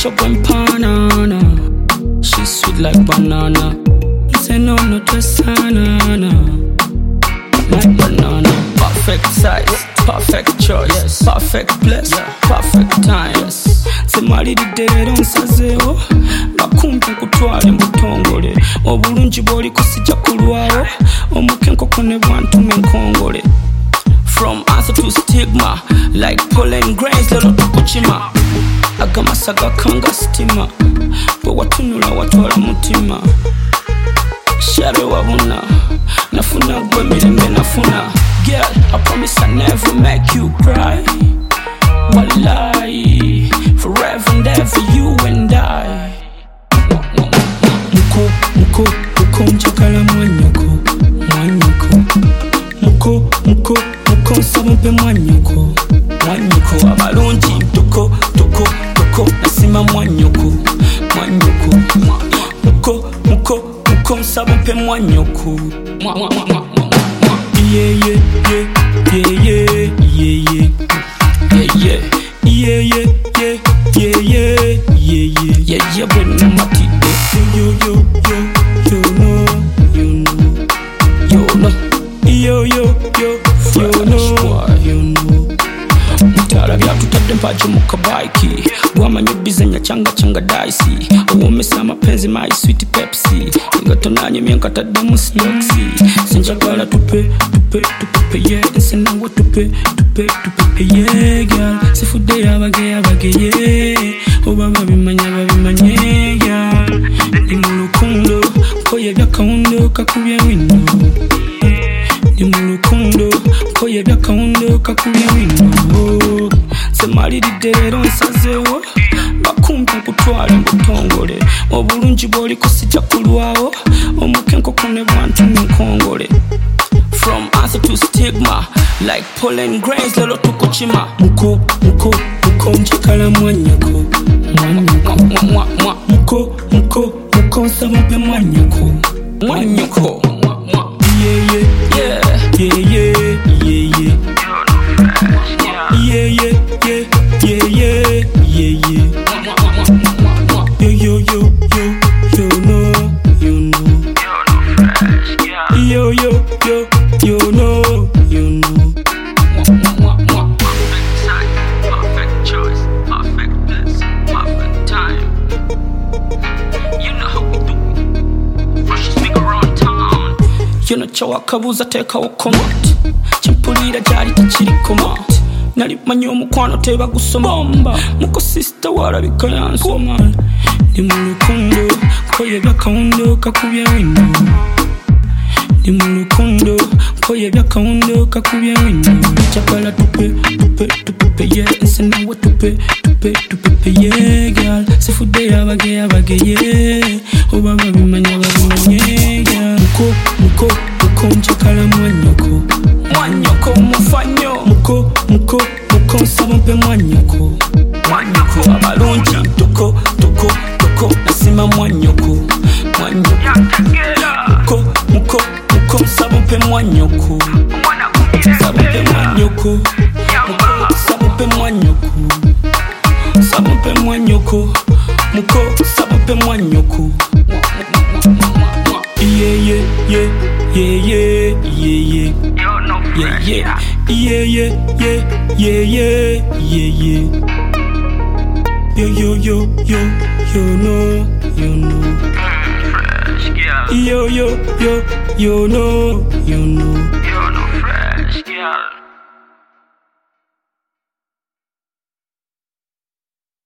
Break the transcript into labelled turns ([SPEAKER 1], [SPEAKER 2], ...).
[SPEAKER 1] chocolate banana. She's sweet like banana. Say no, not just banana. Like banana. Perfect size, perfect choice, perfect place, perfect time. Semalidde nsazeo bakumpe kutwale mbutongole obulungi bwoliko sijja kulwawo omukenkoko ne bwantuma enkongole. From answer to stigma, like pollen grains lero tukukima. Agamasa gakanga stima, bwe watunula watwala mutima. Share wabuna, nafuna gwe mirembe nafuna. Girl, I promise I never make you cry. Wallahi, forever and ever you and I. Muko njagala mwanyoko. Muko nsaba mwanyoko. Abalungi toko nasima mwanyoko. Muko nsaba mwanyoko. Yeah. When I'm at it, you know. Mutara byatutadde mpaje mu kabaiki. Wamanya bizenya changa daisi. Uwomesa mapenzi my sweet Pepsi. Ngatonanye myenkatadde mu stoxi. Sinjagala tupe yeah. Nsena wo tupe yeah girl. Sifude yabage yeah. Obaba bimanya girl. Ndi mu lukundo koye byakawundo kakubye wino. Ndi mu lukundo koye byakawundo kakubye wino. Semalidde nsazeo bakumpe kutwala mbutongole obulungi bwoliko sijja kulwawo omukenkoko ne bwantuma enkongole. From answer to stigma, like pollen grains lero tukukima. Muko njagala mwanyoko. Muko nsaba mwanyoko. Yeah. You know.
[SPEAKER 2] Perfect size, perfect choice, perfect place, perfect time. You know how we do it. Freshest nigga around town.
[SPEAKER 1] You know chawakabuza tekawo comment. Chimpulira jali tekiri comment. Nali manyi omukwano tebagusoma. Muko sister walabika yansoma. Ndi mu lukundo koye byakawundo kakubye wino. Ndi mu lukundo koye byakawundo kakubye wino. Chakala tupe yeah. Nsena wo tupe yeah girl. Sifude yabage yeah. Obaba bimanya girl. Muko njagala mwanyoko mufanyo. Muko nsaba mwanyoko. Abalungi toko nasima mwanyoko. Muko nsaba mwanyoko. Muko nsaba mwanyoko. Yeah.
[SPEAKER 2] You're no fresh,
[SPEAKER 1] Yeah. You know.
[SPEAKER 2] fresh, girl.
[SPEAKER 1] You know.
[SPEAKER 2] You're no fresh, girl.